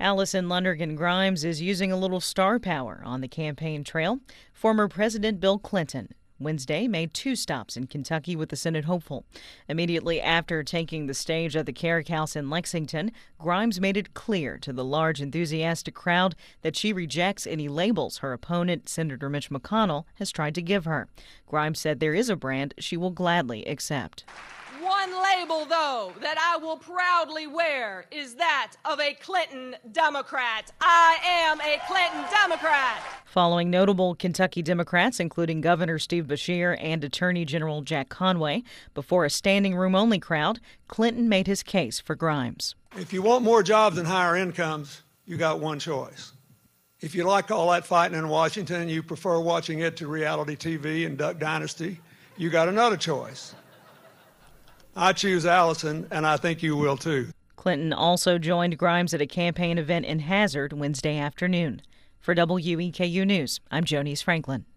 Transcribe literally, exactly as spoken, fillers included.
Allison Lundergan Grimes is using a little star power on the campaign trail. Former President Bill Clinton Wednesday made two stops in Kentucky with the Senate hopeful. Immediately after taking the stage at the Carrick House in Lexington, Grimes made it clear to the large, enthusiastic crowd that she rejects any labels her opponent, Senator Mitch McConnell, has tried to give her. Grimes said there is a brand she will gladly accept. One label, though, that I will proudly wear is that of a Clinton Democrat. I am a Clinton Democrat. Following notable Kentucky Democrats, including Governor Steve Beshear and Attorney General Jack Conway, before a standing room-only crowd, Clinton made his case for Grimes. If you want more jobs and higher incomes, you got one choice. If you like all that fighting in Washington and you prefer watching it to reality T V and Duck Dynasty, you got another choice. I choose Allison, and I think you will too. Clinton also joined Grimes at a campaign event in Hazard Wednesday afternoon. For W E K U News, I'm Jonice Franklin.